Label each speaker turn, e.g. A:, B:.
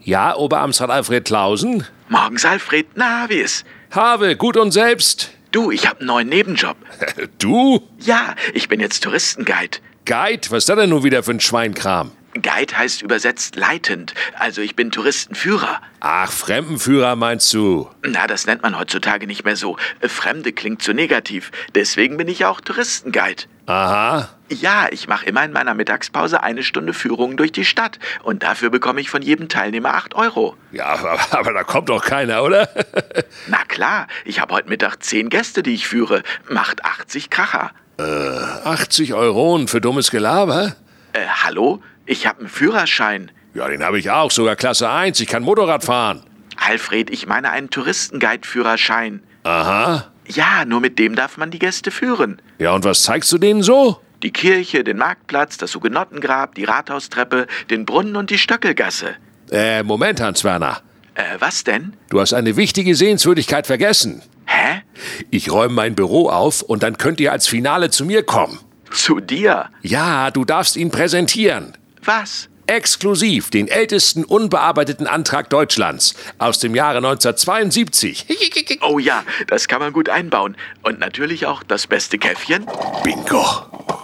A: Ja, Oberamtsrat Alfred Clausen?
B: Morgens, Alfred. Na, wie ist?
A: Habe, gut und selbst?
B: Du, ich habe einen neuen Nebenjob.
A: Du?
B: Ja, ich bin jetzt Touristenguide.
A: Guide? Was ist das denn nun wieder für ein Schweinkram?
B: Guide heißt übersetzt leitend. Also ich bin Touristenführer.
A: Ach, Fremdenführer meinst du?
B: Na, das nennt man heutzutage nicht mehr so. Fremde klingt zu negativ. Deswegen bin ich auch Touristenguide.
A: Aha.
B: Ja, ich mache immer in meiner Mittagspause 1 Stunde Führung durch die Stadt. Und dafür bekomme ich von jedem Teilnehmer 8 Euro.
A: Ja, aber da kommt doch keiner, oder?
B: Na klar, ich habe heute Mittag 10 Gäste, die ich führe. Macht 80 Kracher.
A: 80 Euronen für dummes Gelaber?
B: Hallo? Ich habe einen Führerschein.
A: Ja, den habe ich auch, sogar Klasse 1. Ich kann Motorrad fahren.
B: Alfred, ich meine einen Touristenguide-Führerschein.
A: Aha.
B: Ja, nur mit dem darf man die Gäste führen.
A: Ja, und was zeigst du denen so?
B: Die Kirche, den Marktplatz, das Hugenottengrab, die Rathaustreppe, den Brunnen und die Stöckelgasse.
A: Moment, Hans-Werner.
B: Was denn?
A: Du hast eine wichtige Sehenswürdigkeit vergessen.
B: Hä?
A: Ich räume mein Büro auf und dann könnt ihr als Finale zu mir kommen.
B: Zu dir?
A: Ja, du darfst ihn präsentieren.
B: Was?
A: Exklusiv den ältesten unbearbeiteten Antrag Deutschlands aus dem Jahre 1972.
B: Oh ja, das kann man gut einbauen. Und natürlich auch das beste Käffchen.
A: Bingo.